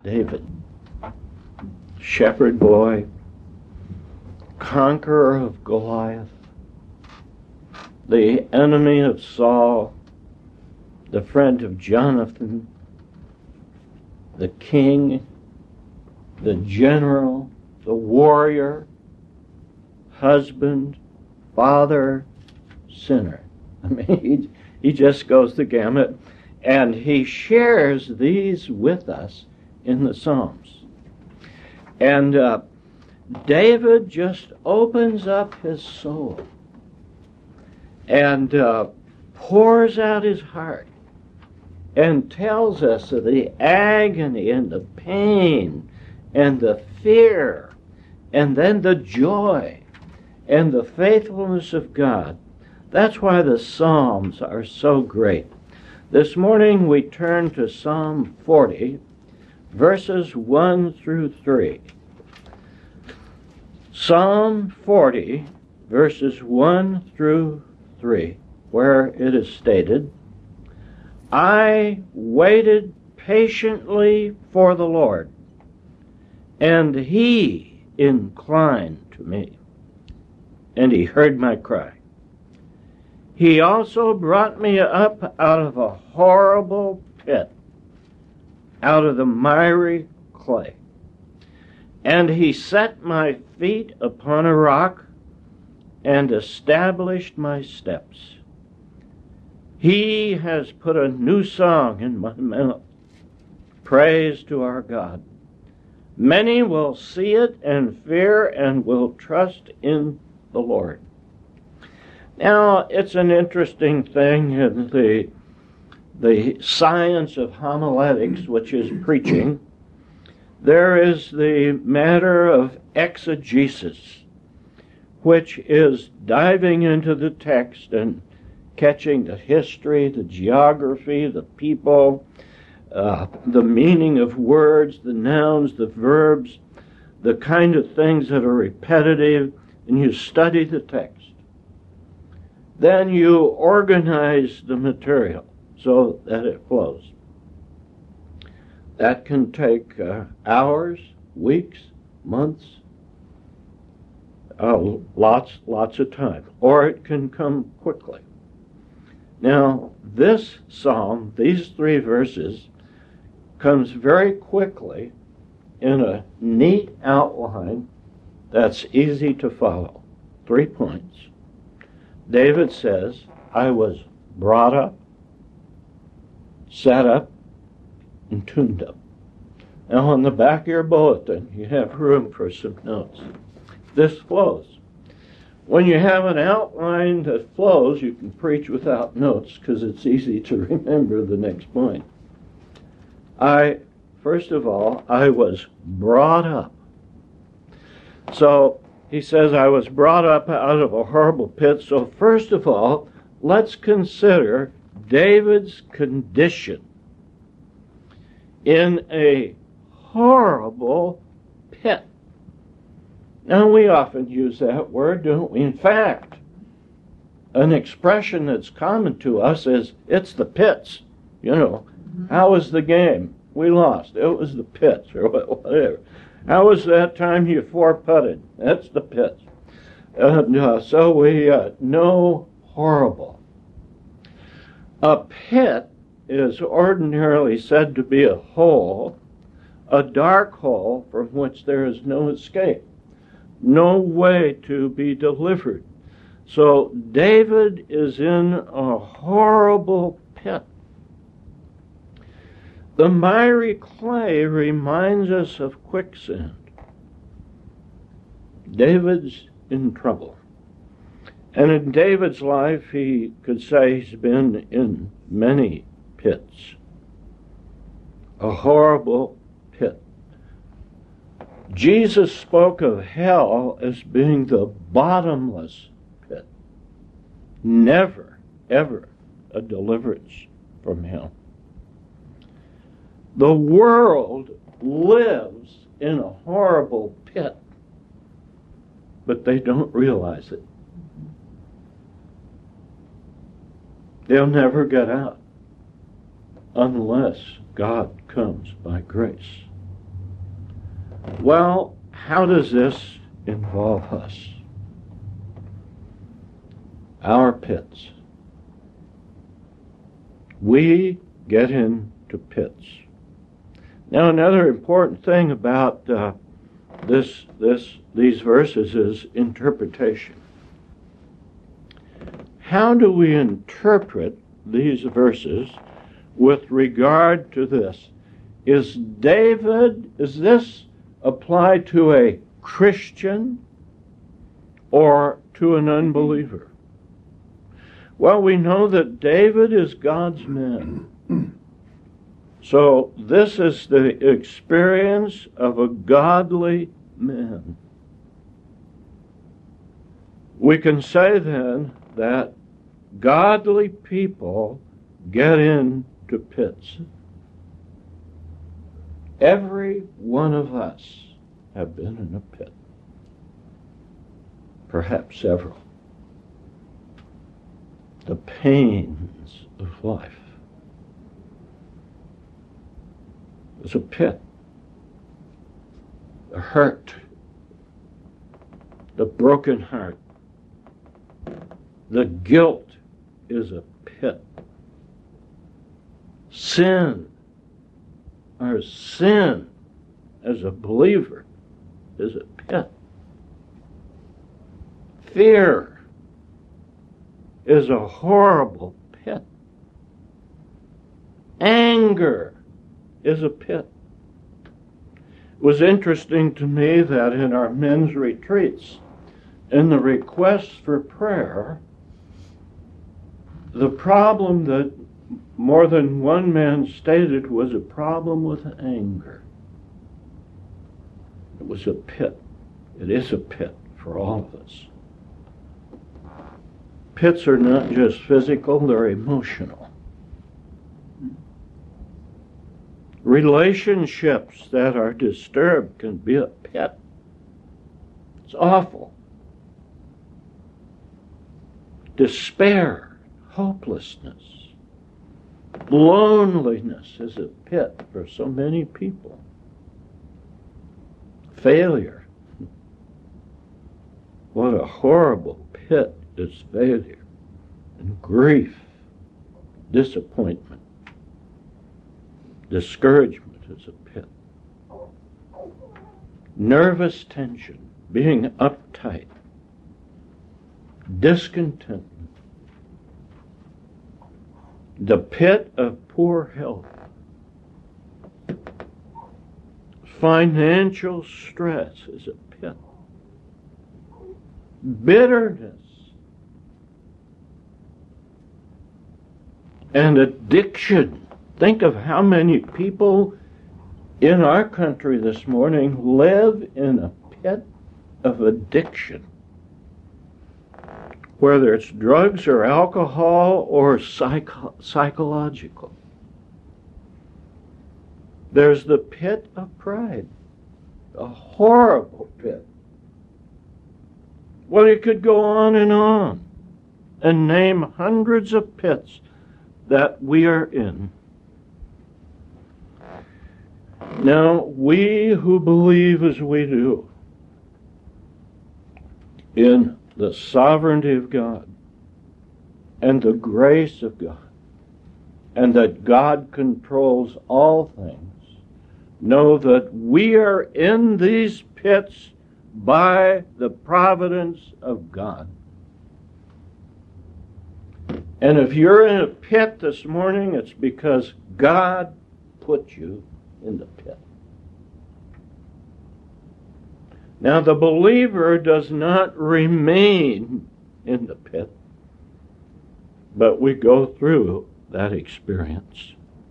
David, shepherd boy, conqueror of Goliath, the enemy of Saul, the friend of Jonathan, the king, the general, the warrior, husband, father, sinner. I mean, he just goes the gamut, and he shares these with us in the Psalms. And David just opens up his soul and pours out his heart and tells us of the agony and the pain and the fear and then the joy and the faithfulness of God. That's why the Psalms are so great. This morning we turn to Psalm 40, verses 1 through 3. Psalm 40, verses 1 through 3, where it is stated, I waited patiently for the Lord, and he inclined to me, and he heard my cry. He also brought me up out of a horrible pit, out of the miry clay. And he set my feet upon a rock and established my steps. He has put a new song in my mouth, praise to our God. Many will see it and fear and will trust in the Lord. Now, it's an interesting thing in the science of homiletics, which is preaching. There is the matter of exegesis, which is diving into the text and catching the history, the geography, the people, the meaning of words, the nouns, the verbs, the kind of things that are repetitive, and you study the text. Then you organize the material so that it flows. That can take hours, weeks, months, lots of time, or it can come quickly. Now, this psalm, these 3 verses, comes very quickly in a neat outline that's easy to follow. 3 points. David says, I was brought up, set up, and tuned up. Now, on the back of your bulletin, you have room for some notes. This flows. When you have an outline that flows, you can preach without notes because it's easy to remember the next point. First of all, I was brought up. So, he says, I was brought up out of a horrible pit. So first of all, let's consider David's condition in a horrible pit. Now, we often use that word, don't we? In fact, an expression that's common to us is, it's the pits. You know, how was the game? We lost. It was the pits, or whatever. How was that time you 4-putted? That's the pits. So we know horrible. A pit is ordinarily said to be a hole, a dark hole from which there is no escape, no way to be delivered. So David is in a horrible pit. The miry clay reminds us of quicksand. David's in trouble. And in David's life, he could say he's been in many pits. A horrible pit. Jesus spoke of hell as being the bottomless pit. Never, ever a deliverance from hell. The world lives in a horrible pit, but they don't realize it. They'll never get out unless God comes by grace. Well, how does this involve us? Our pits. We get into pits. Now, another important thing about these verses is interpretation. How do we interpret these verses with regard to this? Is this applied to a Christian or to an unbeliever? Well, we know that David is God's man. So this is the experience of a godly man. We can say then that godly people get into pits. Every one of us have been in a pit. Perhaps several. The pains of life is a pit. The hurt, the broken heart, the guilt is a pit. Sin as a believer is a pit. Fear is a horrible pit. Anger is a pit. It was interesting to me that in our men's retreats, in the requests for prayer, the problem that more than one man stated was a problem with anger. It was a pit. It is a pit for all of us. Pits are not just physical, they're emotional. Relationships that are disturbed can be a pit. It's awful. Despair, hopelessness, loneliness is a pit for so many people. Failure. What a horrible pit is failure and grief, disappointment. Discouragement is a pit. Nervous tension, being uptight, discontentment, the pit of poor health, financial stress is a pit, bitterness, and addiction. Think of how many people in our country this morning live in a pit of addiction, whether it's drugs or alcohol or psychological. There's the pit of pride, a horrible pit. Well, you could go on and name hundreds of pits that we are in. Now, we who believe as we do in the sovereignty of God and the grace of God, and that God controls all things, know that we are in these pits by the providence of God. And if you're in a pit this morning, it's because God put you in the pit. Now, the believer does not remain in the pit, but we go through that experience.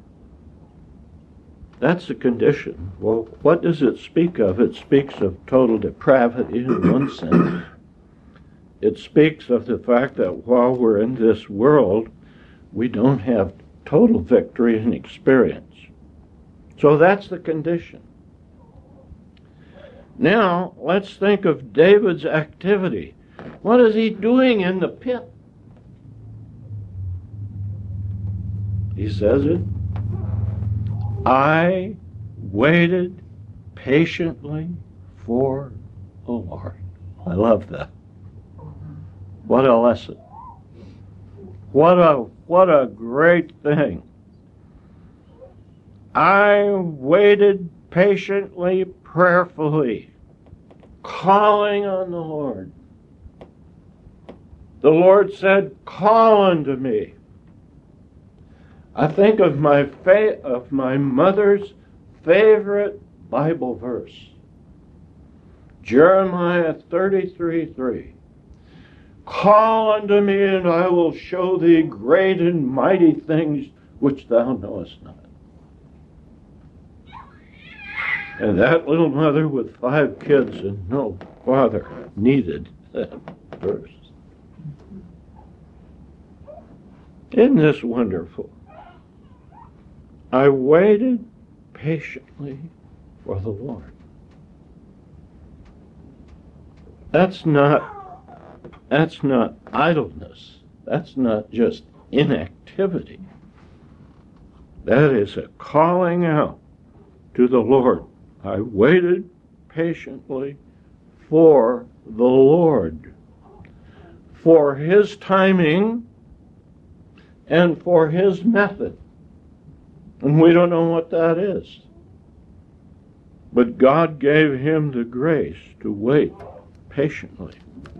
That's the condition. Well, what does it speak of? It speaks of total depravity in one sense. It speaks of the fact that while we're in this world, we don't have total victory and experience. So that's the condition. Now, let's think of David's activity. What is he doing in the pit? He says it. I waited patiently for the Lord. I love that. What a lesson. What a great thing. I waited patiently, prayerfully, calling on the Lord. The Lord said, "Call unto me." I think of my mother's favorite Bible verse, Jeremiah 33:3. "Call unto me, and I will show thee great and mighty things which thou knowest not." And that little mother with 5 kids and no father needed that verse. Isn't this wonderful? I waited patiently for the Lord. That's not idleness. That's not just inactivity. That is a calling out to the Lord. I waited patiently for the Lord, for His timing and for His method. And we don't know what that is. But God gave him the grace to wait patiently.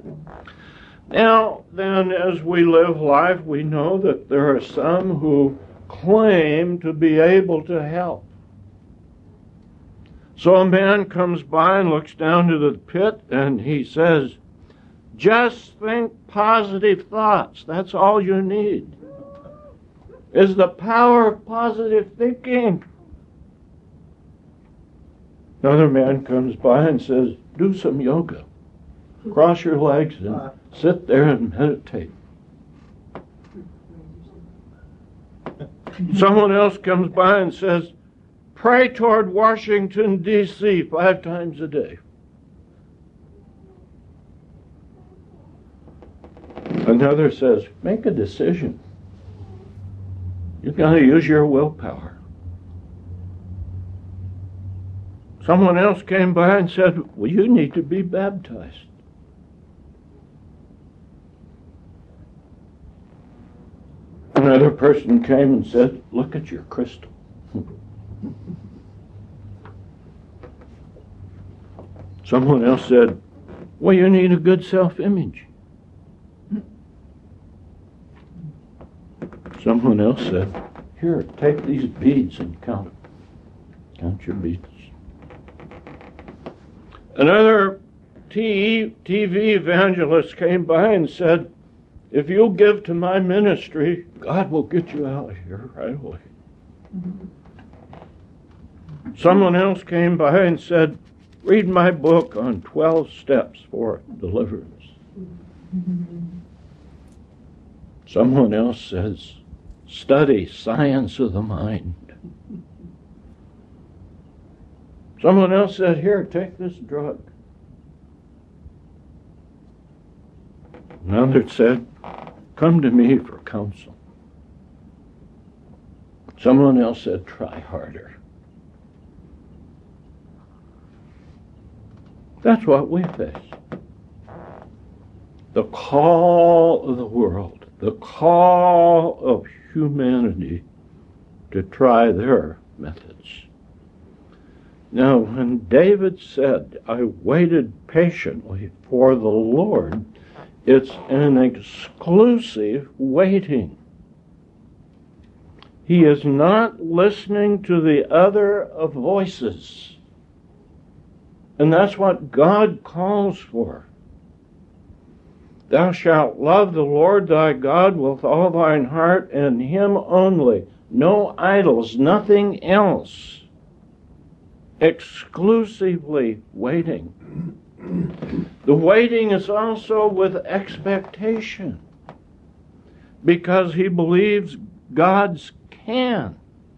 Now, then, as we live life, we know that there are some who claim to be able to help. So a man comes by and looks down to the pit and he says, "Just think positive thoughts. That's all you need. Is the power of positive thinking." Another man comes by and says, "Do some yoga. Cross your legs and sit there and meditate." Someone else comes by and says, "Pray toward Washington, D.C. 5 times a day." Another says, "Make a decision. You've got to use your willpower." Someone else came by and said, "Well, you need to be baptized." Another person came and said, "Look at your crystal." Someone else said, "Well, you need a good self-image." Someone else said, "Here, take these beads and count them. Count your beads." Another TV evangelist came by and said, "If you'll give to my ministry, God will get you out of here right away." Someone else came by and said, "Read my book on 12 steps for deliverance." Someone else says, "Study science of the mind." Someone else said, "Here, take this drug." Another said, "Come to me for counsel." Someone else said, "Try harder." That's what we face. The call of the world, the call of humanity to try their methods. Now, when David said, "I waited patiently for the Lord," it's an exclusive waiting. He is not listening to the other voices. And that's what God calls for. "Thou shalt love the Lord thy God with all thine heart, and him only." No idols, nothing else. Exclusively waiting. The waiting is also with expectation, because he believes God can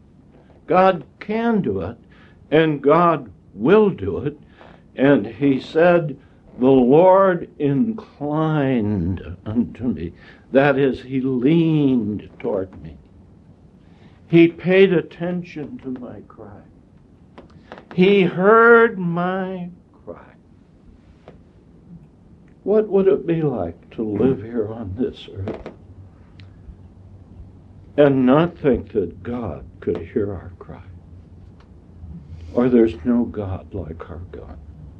do it, and God will do it. And he said, "The Lord inclined unto me." That is, he leaned toward me. He paid attention to my cry. He heard my cry. What would it be like to live here on this earth and not think that God could hear our cry? Or there's no God like our God.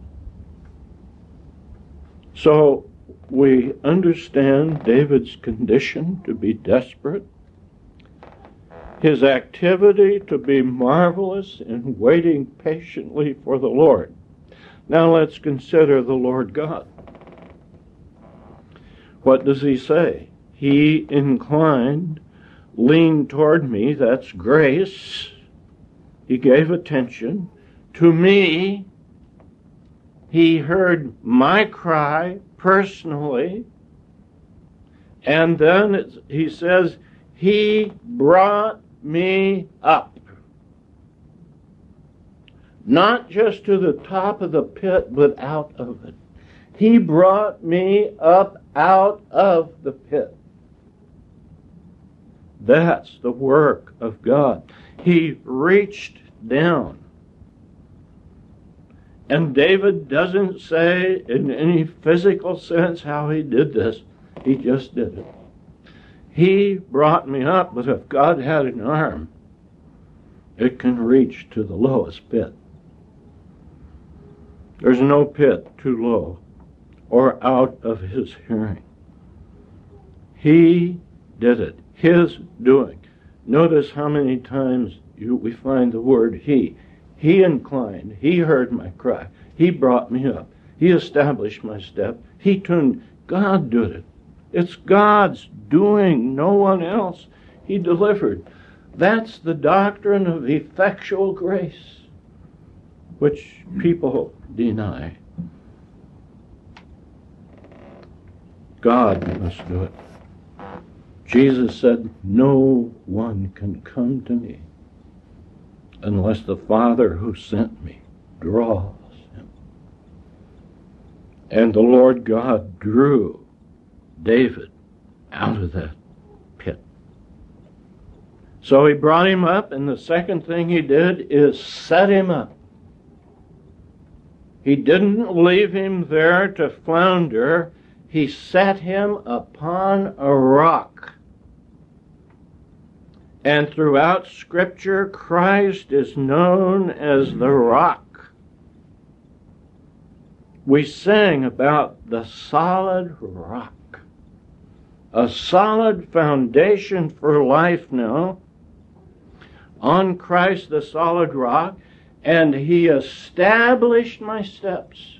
So we understand David's condition to be desperate, his activity to be marvelous in waiting patiently for the Lord. Now let's consider the Lord God. What does he say? He inclined, leaned toward me, that's grace. He gave attention to me. He heard my cry personally. And then he says, he brought me up. Not just to the top of the pit, but out of it. He brought me up out of the pit. That's the work of God. He reached down. And David doesn't say in any physical sense how he did this. He just did it. He brought me up, but if God had an arm, it can reach to the lowest pit. There's no pit too low or out of his hearing. He did it. His doing. Notice how many times we find the word he. He inclined. He heard my cry. He brought me up. He established my step. He turned. God did it. It's God's doing, no one else. He delivered. That's the doctrine of effectual grace, which people deny. God must do it. Jesus said, no one can come to me unless the Father who sent me draws him. And the Lord God drew David out of that pit. So he brought him up, and the second thing he did is set him up. He didn't leave him there to flounder. He set him upon a rock. And throughout Scripture, Christ is known as the rock. We sing about the solid rock. A solid foundation for life now. On Christ the solid rock. And he established my steps.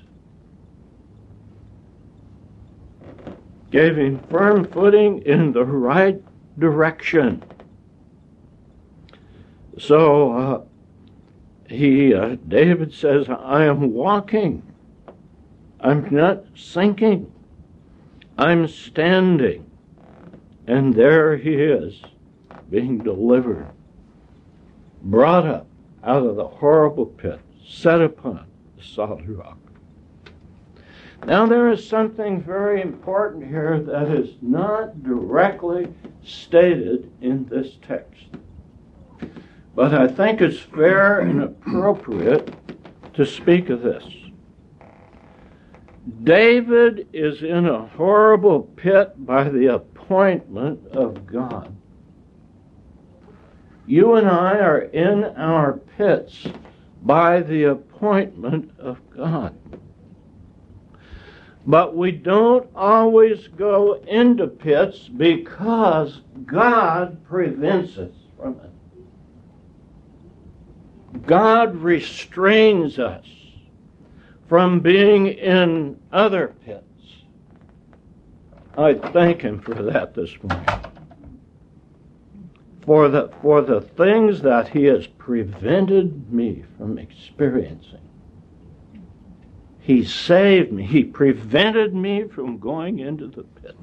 Gave him firm footing in the right direction. So David says, I am walking. I'm not sinking. I'm standing. And there he is, being delivered, brought up out of the horrible pit, set upon the solid rock. Now there is something very important here that is not directly stated in this text. But I think it's fair and appropriate to speak of this. David is in a horrible pit by the appointment of God. You and I are in our pits by the appointment of God. But we don't always go into pits because God prevents us from it. God restrains us from being in other pits. I thank him for that this morning. For the things that he has prevented me from experiencing. He saved me. He prevented me from going into the pit.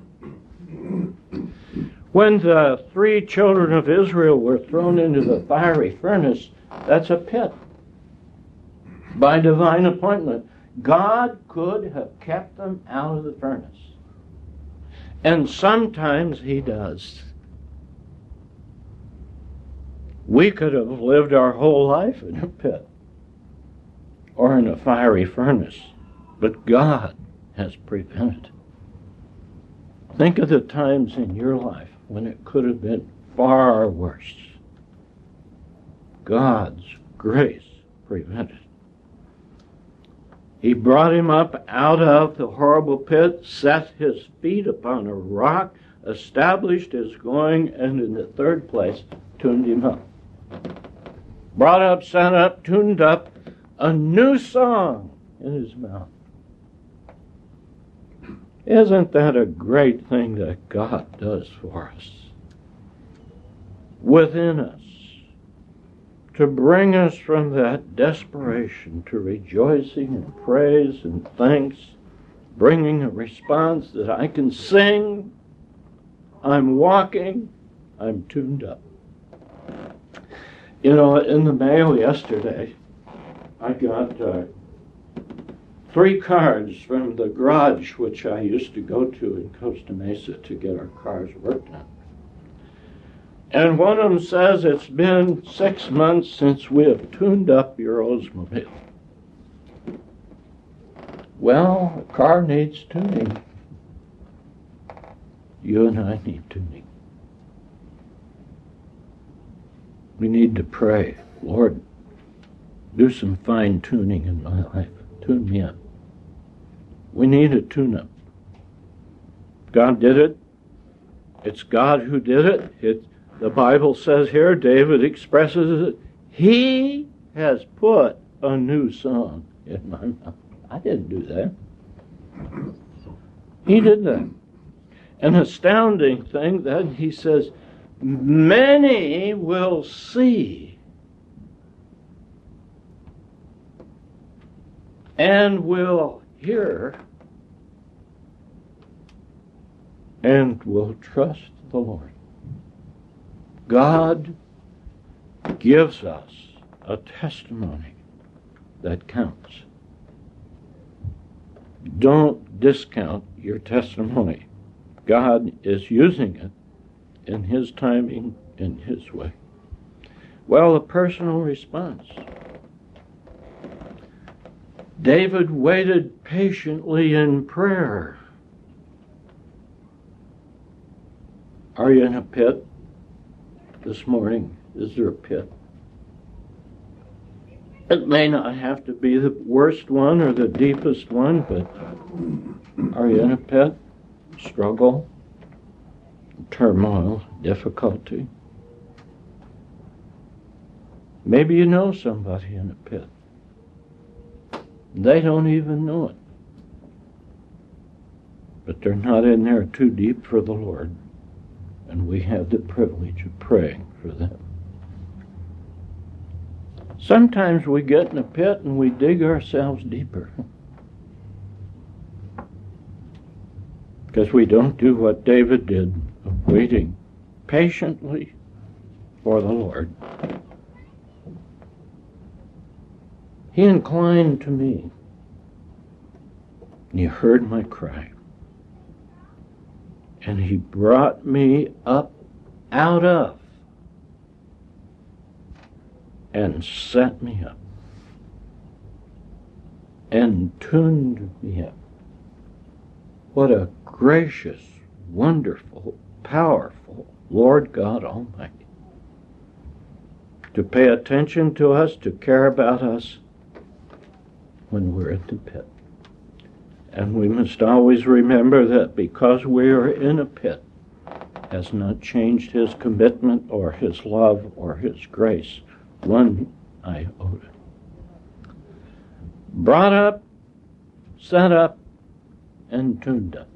When the 3 children of Israel were thrown into the fiery furnace, that's a pit. By divine appointment, God could have kept them out of the furnace. And sometimes he does. We could have lived our whole life in a pit. or in a fiery furnace, but God has prevented. Think of the times in your life when it could have been far worse. God's grace prevented. He brought him up out of the horrible pit, set his feet upon a rock, established his going, and in the third place, tuned him up. Brought up, set up, tuned up, a new song in his mouth. Isn't that a great thing that God does for us? Within us, to bring us from that desperation to rejoicing and praise and thanks, bringing a response that I can sing, I'm walking, I'm tuned up. You know, in the mail yesterday, I got 3 cards from the garage which I used to go to in Costa Mesa to get our cars worked on. And one of them says, it's been 6 months since we have tuned up your Oldsmobile. Well, a car needs tuning. You and I need tuning. We need to pray, Lord, do some fine tuning in my life. Tune me up. We need a tune-up. God did it. It's God who did it. The Bible says here, David expresses it, He has put a new song in my mouth. I didn't do that. He did that. An astounding thing that he says, many will see and will hear and will trust the Lord. God gives us a testimony that counts. Don't discount your testimony. God is using it in His timing, in His way. Well, a personal response. David waited patiently in prayer. Are you in a pit this morning? Is there a pit? It may not have to be the worst one or the deepest one, but are you in a pit? Struggle, turmoil, difficulty. Maybe you know somebody in a pit. They don't even know it. But they're not in there too deep for the Lord. And we have the privilege of praying for them. Sometimes we get in a pit and we dig ourselves deeper. Because we don't do what David did of waiting patiently for the Lord. He inclined to me, and He heard my cry, and He brought me up out of and set me up and tuned me up. What a gracious, wonderful, powerful Lord God Almighty. To pay attention to us, to care about us when we're in the pit. And we must always remember that because we are in a pit has not changed His commitment or His love or His grace one iota. Brought up, set up, and tuned up.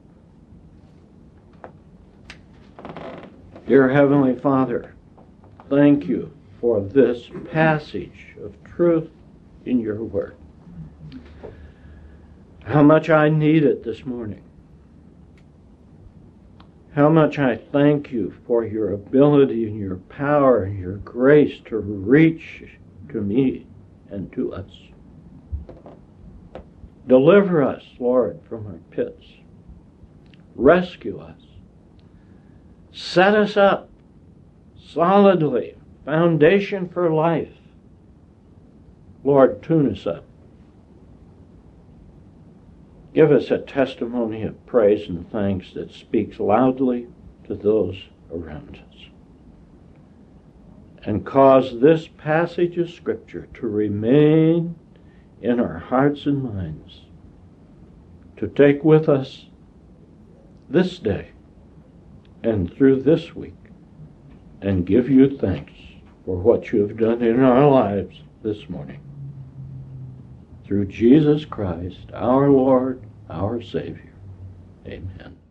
Dear Heavenly Father, thank You for this passage of truth in Your Word. How much I need it this morning. How much I thank You for Your ability and Your power and Your grace to reach to me and to us. Deliver us, Lord, from our pits. Rescue us. Set us up solidly, foundation for life. Lord, tune us up Give us a testimony of praise and thanks that speaks loudly to those around us. And cause this passage of Scripture to remain in our hearts and minds, to take with us this day and through this week, and give you thanks for what you have done in our lives this morning. Through Jesus Christ, our Lord, our Savior. Amen.